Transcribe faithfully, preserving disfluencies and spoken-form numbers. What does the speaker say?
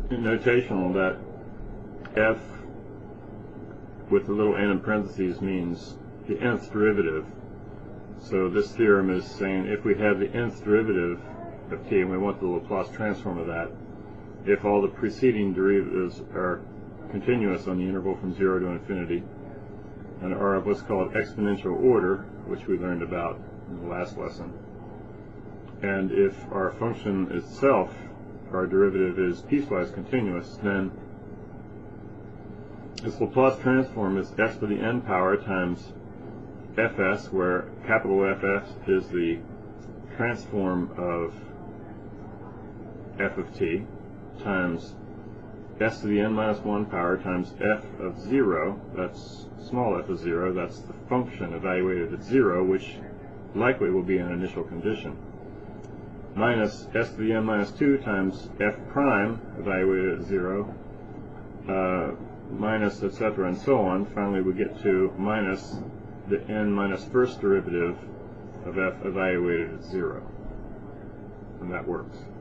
notational that f with the little n in parentheses means the nth derivative. So this theorem is saying if we have the nth derivative of t and we want the Laplace transform of that, if all the preceding derivatives are continuous on the interval from zero to infinity and are of what's called exponential order, which we learned about in the last lesson, and if our function itself, our derivative, is piecewise continuous, then this Laplace transform is s to the n power times fs, where capital F S is the transform of f of t, times s to the n minus one power times f of zero, that's small f of zero, that's the function evaluated at zero, which likely will be an initial condition, minus s to the n minus two times f prime evaluated at zero, uh, minus et cetera and so on. Finally we get to minus the n minus first derivative of f evaluated at zero, and that works.